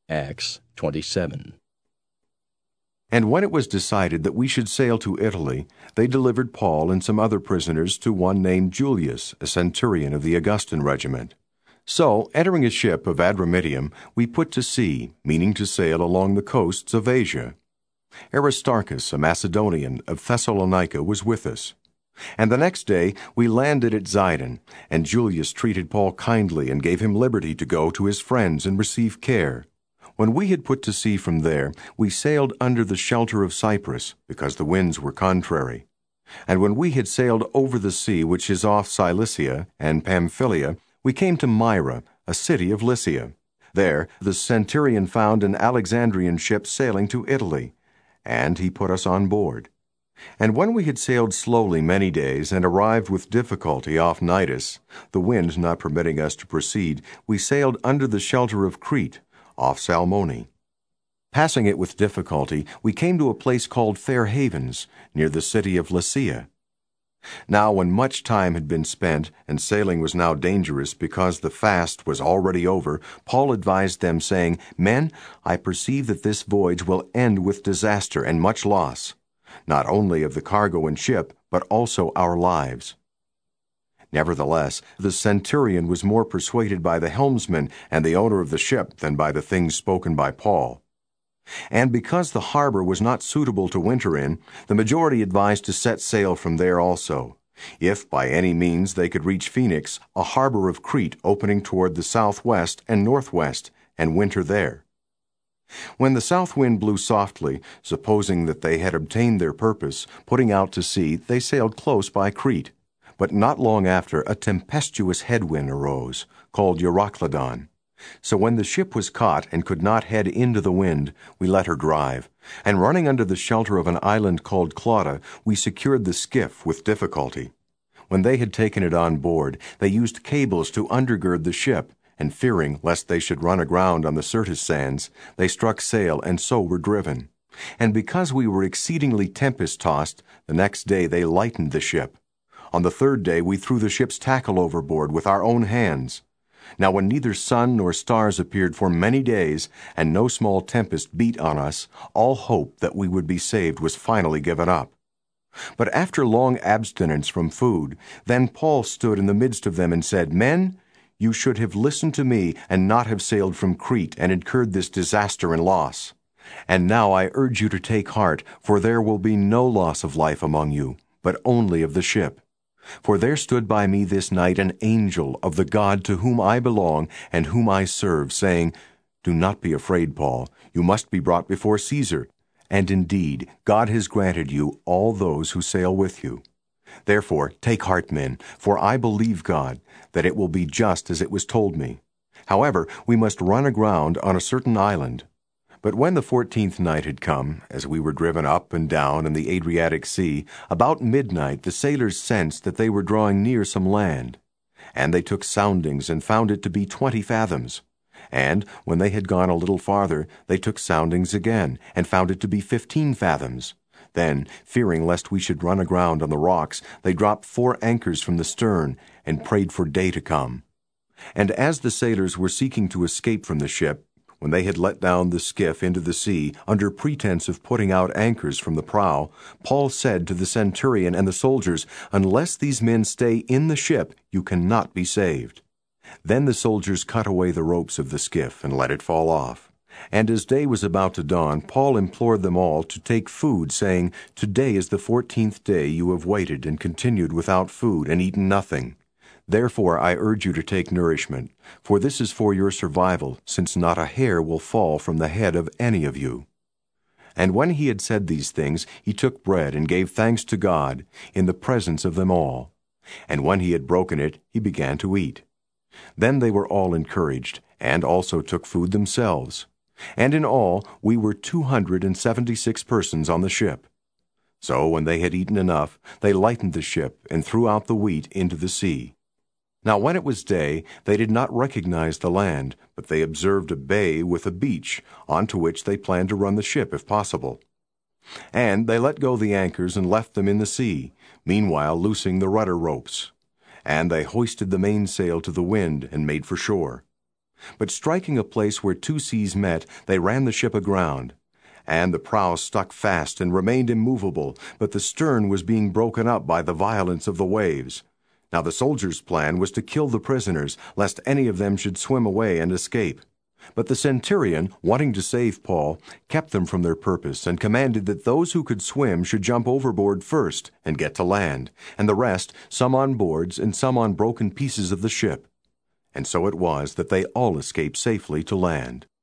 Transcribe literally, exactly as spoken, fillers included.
Acts twenty-seven. And when it was decided that we should sail to Italy, they delivered Paul and some other prisoners to one named Julius, a centurion of the Augustan regiment. So, entering a ship of Adramyttium, we put to sea, meaning to sail along the coasts of Asia. Aristarchus, a Macedonian of Thessalonica, was with us. And the next day we landed at Zidon, and Julius treated Paul kindly and gave him liberty to go to his friends and receive care. When we had put to sea from there, we sailed under the shelter of Cyprus, because the winds were contrary. And when we had sailed over the sea which is off Cilicia and Pamphylia, we came to Myra, a city of Lycia. There the centurion found an Alexandrian ship sailing to Italy, and he put us on board. And when we had sailed slowly many days, and arrived with difficulty off Cnidus, the wind not permitting us to proceed, we sailed under the shelter of Crete, off Salmone. Passing it with difficulty, we came to a place called Fair Havens, near the city of Lasea. Now when much time had been spent, and sailing was now dangerous because the fast was already over, Paul advised them, saying, Men, I perceive that this voyage will end with disaster and much loss, not only of the cargo and ship, but also our lives. Nevertheless, the centurion was more persuaded by the helmsman and the owner of the ship than by the things spoken by Paul. And because the harbor was not suitable to winter in, the majority advised to set sail from there also, if by any means they could reach Phoenix, a harbor of Crete opening toward the southwest and northwest, and winter there. When the south wind blew softly, supposing that they had obtained their purpose, putting out to sea, they sailed close by Crete. But not long after, a tempestuous headwind arose, called Euroclydon. So when the ship was caught and could not head into the wind, we let her drive, and running under the shelter of an island called Clauda, we secured the skiff with difficulty. When they had taken it on board, they used cables to undergird the ship, and fearing lest they should run aground on the Syrtis sands, they struck sail and so were driven. And because we were exceedingly tempest-tossed, the next day they lightened the ship. On the third day we threw the ship's tackle overboard with our own hands. Now when neither sun nor stars appeared for many days, and no small tempest beat on us, all hope that we would be saved was finally given up. But after long abstinence from food, then Paul stood in the midst of them and said, Men, you should have listened to me and not have sailed from Crete and incurred this disaster and loss. And now I urge you to take heart, for there will be no loss of life among you, but only of the ship. For there stood by me this night an angel of the God to whom I belong and whom I serve, saying, Do not be afraid, Paul. You must be brought before Caesar. And indeed, God has granted you all those who sail with you. Therefore, take heart, men, for I believe God, that it will be just as it was told me. However, we must run aground on a certain island. But when the fourteenth night had come, as we were driven up and down in the Adriatic Sea, about midnight the sailors sensed that they were drawing near some land. And they took soundings and found it to be twenty fathoms. And when they had gone a little farther, they took soundings again, and found it to be fifteen fathoms. Then, fearing lest we should run aground on the rocks, they dropped four anchors from the stern, and prayed for day to come. And as the sailors were seeking to escape from the ship, when they had let down the skiff into the sea, under pretense of putting out anchors from the prow, Paul said to the centurion and the soldiers, Unless these men stay in the ship, you cannot be saved. Then the soldiers cut away the ropes of the skiff and let it fall off. And as day was about to dawn, Paul implored them all to take food, saying, Today is the fourteenth day you have waited and continued without food and eaten nothing. Therefore I urge you to take nourishment, for this is for your survival, since not a hair will fall from the head of any of you. And when he had said these things, he took bread and gave thanks to God in the presence of them all. And when he had broken it, he began to eat. Then they were all encouraged, and also took food themselves. And in all we were two hundred and seventy-six persons on the ship. So when they had eaten enough, they lightened the ship and threw out the wheat into the sea. Now when it was day, they did not recognize the land, but they observed a bay with a beach, onto which they planned to run the ship if possible. And they let go the anchors and left them in the sea, meanwhile loosing the rudder ropes. And they hoisted the mainsail to the wind and made for shore. But striking a place where two seas met, they ran the ship aground. And the prow stuck fast and remained immovable, but the stern was being broken up by the violence of the waves. Now the soldiers' plan was to kill the prisoners, lest any of them should swim away and escape. But the centurion, wanting to save Paul, kept them from their purpose, and commanded that those who could swim should jump overboard first and get to land, and the rest, some on boards and some on broken pieces of the ship. And so it was that they all escaped safely to land.